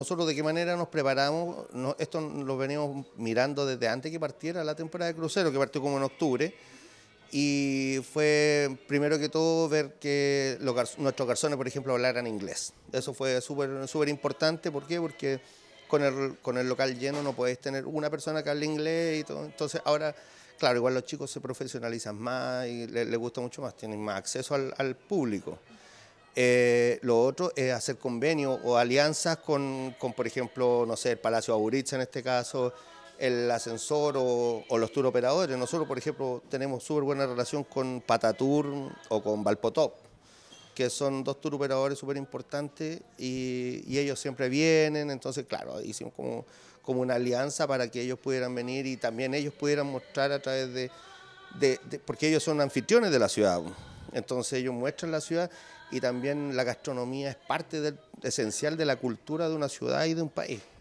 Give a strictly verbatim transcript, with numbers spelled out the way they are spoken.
Nosotros de qué manera nos preparamos, no, esto lo venimos mirando desde antes que partiera la temporada de crucero, que partió como en octubre, y fue primero que todo ver que los gar- nuestros garzones, por ejemplo, hablaran inglés. Eso fue súper súper importante, ¿por qué? Porque con el, con el local lleno no podéis tener una persona que hable inglés y todo. Entonces ahora, claro, igual los chicos se profesionalizan más y les, les gusta mucho más, tienen más acceso al, al público. Eh, lo otro es hacer convenios o alianzas con, con, por ejemplo, no sé, el Palacio Aburich en este caso, el ascensor o, o los tour operadores. Nosotros, por ejemplo, tenemos súper buena relación con Patatour o con Valpotop, que son dos tour operadores súper importantes y, y ellos siempre vienen. Entonces, claro, hicimos como, como una alianza para que ellos pudieran venir y también ellos pudieran mostrar a través de, de, de, porque ellos son anfitriones de la ciudad. Entonces ellos muestran la ciudad y también la gastronomía es parte del, esencial de la cultura de una ciudad y de un país.